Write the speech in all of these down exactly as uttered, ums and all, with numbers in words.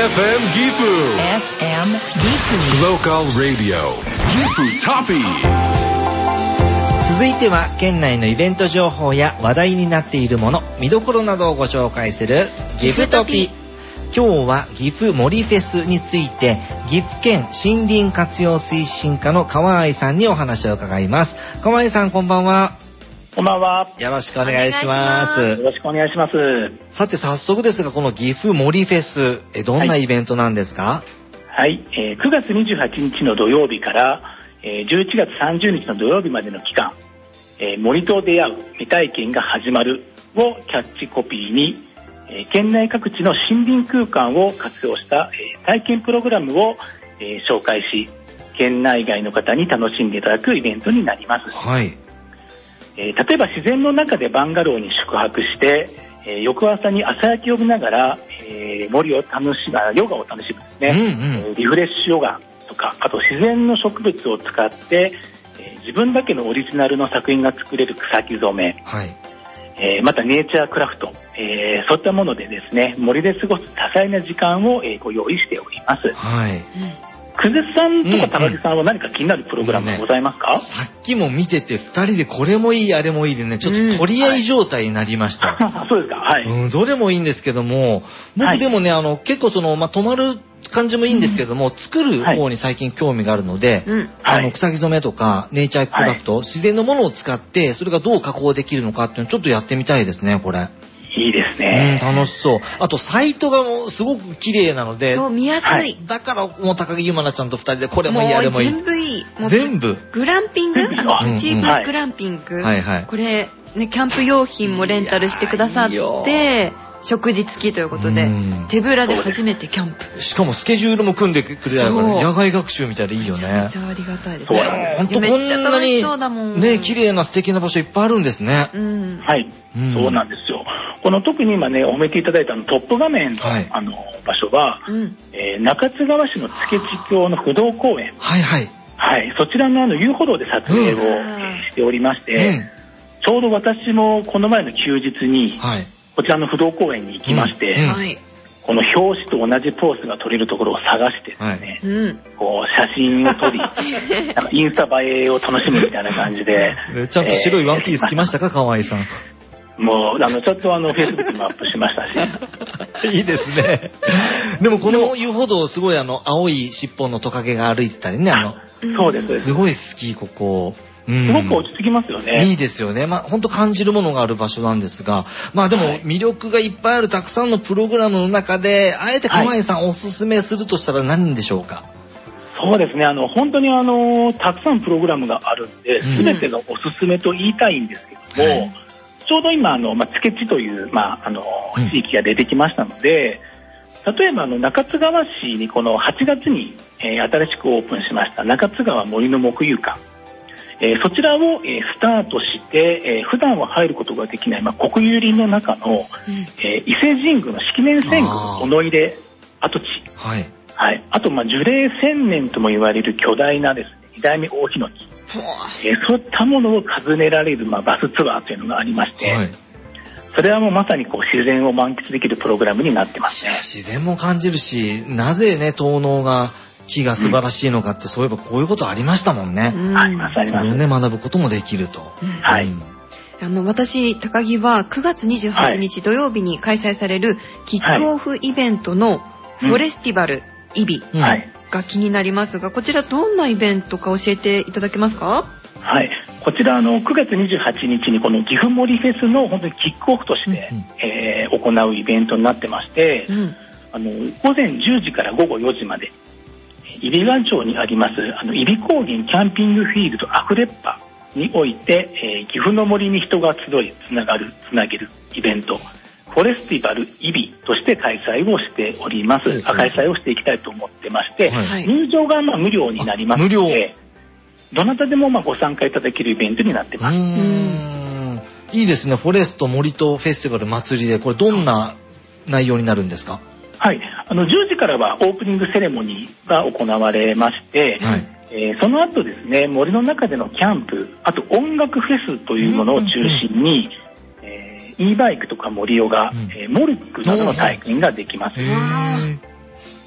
エフエム ギフエフエム ギフ Local Radio ギフトピー。 続いては県内のイベント情報や話題になっているもの、見どころなどをご紹介するギフトピ。今日は岐阜森フェスについて岐阜県森林活用推進課の川合さんにお話を伺います。川合さん、こんばんは。 こんばんは。 よろしくお願いします。 よろしくお願いします。 さて早速ですが、この岐阜森フェス、えどんなイベントなんですか？ はい、はい、えー、くがつにじゅうはちにちの土曜日から、えー、じゅういちがつさんじゅうにちの土曜日までの期間、えー、森と出会う未体験が始まるをキャッチコピーに、えー、県内各地の森林空間を活用した、えー、体験プログラムを、えー、紹介し、県内外の方に楽しんでいただくイベントになります。 はい。 えー、例えば自然の中でバンガローに宿泊して、えー、翌朝に朝焼けを見ながら、えー、森を楽しむ、ヨガを楽しむですね、うんうん、えー、リフレッシュヨガとか、あと自然の植物を使って、えー、自分だけのオリジナルの作品が作れる草木染め、はい、えー、またネイチャークラフト、えー、そういったものでですね、森で過ごす多彩な時間を、えー、ご用意しております。はい。久世さんとか高木さんは何か気になるプログラムはございますか？うんうん、 さっきも見ててふたりでこれもいいあれもいいでね、ちょっと取り合い状態になりました。 うん、はい、そうですか。はい。 うん、どれもいいんですけども、僕でもね、はい、あの結構そのまあ泊まる感じもいいんですけども、うん、作る方に最近興味があるので、はい、あの草木染めとかネイチャークラフト、はい、自然のものを使ってそれがどう加工できるのかっていうのをちょっとやってみたいですね、これ。 いいですね、 うん、楽しそう。あとサイトがもうすごく綺麗なので、 そう見やすい、はい、 だからもう高木ゆまなちゃんとふたりでこれもいいあれもいい、 全部いい、もう全部グランピング、あのプチブグランピング、はいはい、これね、キャンプ用品もレンタルしてくださって、食事付きということで、手ぶらで初めてキャンプ、 しかもスケジュールも組んでくれるから野外学習みたいでいいよね。 めちゃめちゃありがたいですね。 本当こんなにね、綺麗な素敵な場所いっぱいあるんですね。 うん、はい、うん、そうなんですよ。この特に今ね褒めていただいたのトップ画面の、はい、あの場所は、うん、えー、中津川市の付地峡の不動公園、はいはいはい、そちらのあの遊歩道で撮影を、うん、しておりまして、うん、ちょうど私もこの前の休日に、はい、こちらの不動公園に行きまして、うんうん、この表紙と同じポーズが撮れるところを探してですね、はい、こう写真を撮りなんかインスタ映えを楽しむみたいな感じでちゃんと白いワンピース着ましたか、河合さん。 もうあのちょっとあのフェイスブックにもアップしましたしいいですね。でもこの遊歩道すごいあの青い尻尾のトカゲが歩いてたりね、あのそうです、 すごい好きここ。 うん、すごく落ち着きますよね。 いいですよね。まあ本当感じるものがある場所なんですが、まあでも魅力がいっぱいあるたくさんのプログラムの中で、あえて河合さんおすすめするとしたら何でしょうか？ そうですね。あの本当にあのたくさんプログラムがあるんで、すべてがおすすめと言いたいんですけども、はい、ちょうど今あのまあ付地というまああの地域が出てきましたので、うん、例えばあの中津川市にこのはちがつに、えー、新しくオープンしました中津川森の木遊館。えー、そちらを、えー、スタートして、えー、普段は入ることができない、まあ、国有林の中の、うん、えー、伊勢神宮の式年遷宮物入れ跡地、はいはい、あと、まあ、樹齢せんねんとも言われる巨大なですね二代目大檜、えー、そういったものを訪ねられる、まあ、バスツアーというのがありまして、はい、それはもうまさにこう自然を満喫できるプログラムになってますね。 自然も感じるし、なぜね東農が木が素晴らしいのかって、うん、そういえばこういうことありましたもんね。 うん、ありますあります。 それをね学ぶこともできると。 うん、はい。あの私高木はくがつにじゅうはちにち土曜日に開催されるキックオフイベントのフォレスティバルイビが気になりますが、こちらどんなイベントか教えていただけますか？ はい、こちらあのくがつにじゅうはちにちにこの岐阜森フェスの本当にキックオフとして、うんうん、えー、行うイベントになってまして、うん、あのごぜんじゅうじからごごよじまで揖斐川町にありますあの揖斐高原キャンピングフィールドアフレッパにおいて、えー、岐阜の森に人が集いつながるつなげるイベントフォレスティバル揖斐として開催をしております。開催をしていきたいと思ってまして、はい、入場がまあ無料になりますので、どなたでもまあご参加いただけるイベントになってます。うーん、いいですね。フォレスト森とフェスティバル祭りで、これどんな内容になるんですか？ はい、あのじゅうじからはオープニングセレモニーが行われまして、はい、えー、その後ですね森の中でのキャンプ、あと音楽フェスというものを中心に、うんうん、えー、e バイクとか森ヨガ、うん、えー、モルックなどの体験ができます。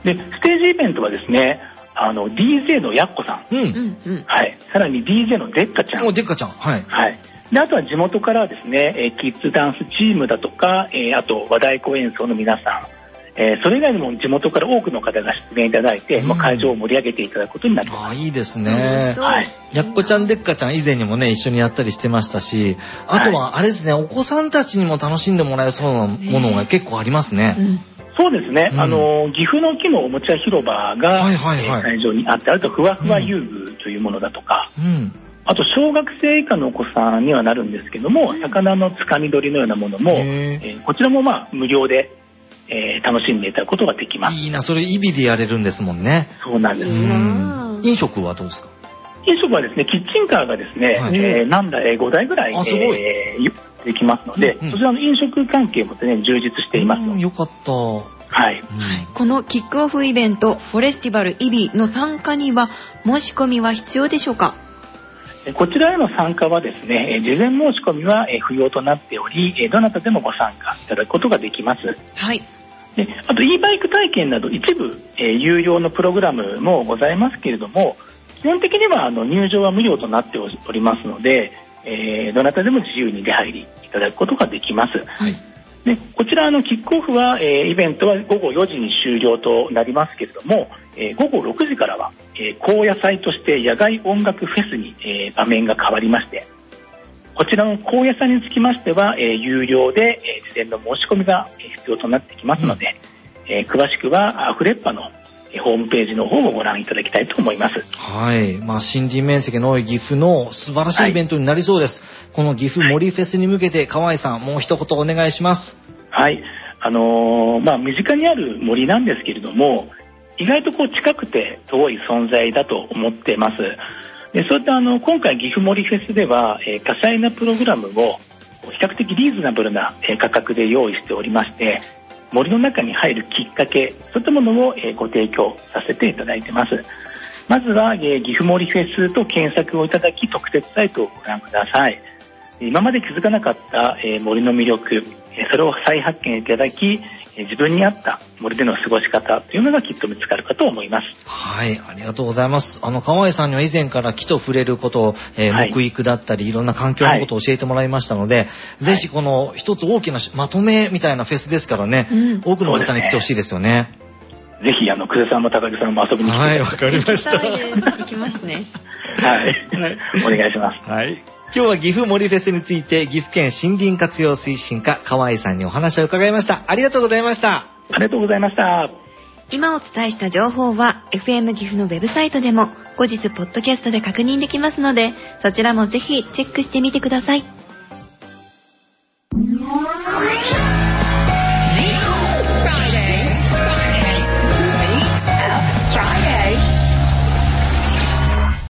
でステージイベントはですね、あの ディージェー のやっこさん、 うんうんうん。 はい、さらに ディージェー のでっかちゃん、 おでっかちゃん、はい。 はい、であとは地元からですね、えーキッズダンスチームだとか、えーあと和太鼓演奏の皆さん、えーそれ以外にも地元から多くの方が出演いただいて、 うんまあ、会場を盛り上げていただくことになっています。 ああ、いいです楽しねそう。 はいやっこちゃんでっかちゃん以前にもね、一緒にやったりしてましたし、あとはあれですね、お子さんたちにも楽しんでもらえそうなものが結構ありますね。 うんそうですね、 うんあの岐阜の木のおもちゃ広場が、 はいはいはいえー会場にあって、あとふわふわ遊具というものだとか、 うん。 あと小学生以下のお子さんにはなるんですけども、魚のつかみ取りのようなものも、 へーえーこちらもまあ無料で、えー楽しんでいただくことができます。 いいな、それイビでやれるんですもんね。 そうなんです。 いいな飲食はどうですか？ 飲食はですね、キッチンカーがですね、 はいえー何台、ごだいぐらい、 あすごいえーできますので、 うんうんそちらの飲食関係もですね、充実していますうん、 ので、 よかった。 はい。 うんこのキックオフイベント、フォレスティバルイビの参加には申し込みは必要でしょうか？ えこちらへの参加はですね、え事前申し込みはえ不要となっており、えどなたでもご参加いただくことができます。 はい。 であと e バイク体験など一部、えー有料のプログラムもございますけれども、基本的にはあの入場は無料となっておりますので、えーどなたでも自由に出入りいただくことができます。 はい。 でこちらのキックオフは、えーイベントはごごよじに終了となりますけれども、えーごごろくじからは、えー高野祭として野外音楽フェスに、えー場面が変わりまして、こちらの高野祭につきましては、えー有料で、えー事前の申し込みがえー必要となってきますので、えー詳しくはアフレッパのえーホームページの方をご覧いただきたいと思います。 はい。まあ、新人面積の多い岐阜の素晴らしいイベントになりそうです。この岐阜森フェスに向けて、河合さん、もう一言お願いします。 はい、あのーまあ、身近にある森なんですけれども、意外とこう近くて遠い存在だと思っています。でそういったあの今回岐阜森フェスでは、えー多彩なプログラムを比較的リーズナブルなえー価格で用意しておりまして、森の中に入るきっかけ、そういったものをえーご提供させていただいています。まずは、えー岐阜森フェスと検索をいただき、特設サイトをご覧ください。今まで気づかなかった、えー森の魅力、えーそれを再発見いただき、えー自分に合った森での過ごし方というのがきっと見つかるかと思います。 はい、ありがとうございます。あの、河合さんには以前から木と触れることを、えーはい木育だったり、いろんな環境のことを教えてもらいましたので、ぜひこの一つ大きなしまとめみたいなフェスですからね、 うん多くの方に来てほしいですよね。 ぜひ、あの、久世さんも高木さんも遊びに来てはい、 いただいて、 わかりました。 行きたいです。行きますね。 はい。お願いします。 はい。今日は岐阜森フェスについて、岐阜県森林活用推進課、河合さんにお話を伺いました。ありがとうございました。 ありがとうございました。 今お伝えした情報は エフエム 岐阜のウェブサイトでも後日ポッドキャストで確認できますので、そちらもぜひチェックしてみてください。